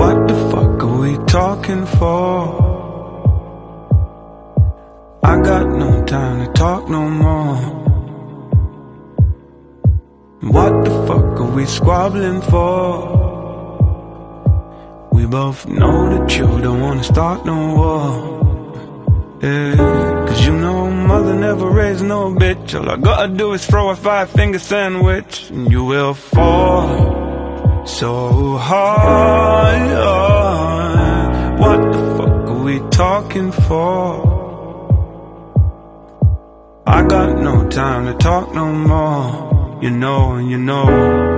What the fuck are we talking for? I got no time to talk no more. What the fuck are we squabbling for? We both know that you don't wanna start no war. Yeah, cause you know mother never raised no bitch. All I gotta do is throw a 5-finger sandwich and you will fall so hard. What the fuck are we talking for? I got no time to talk no more. You know, and you know.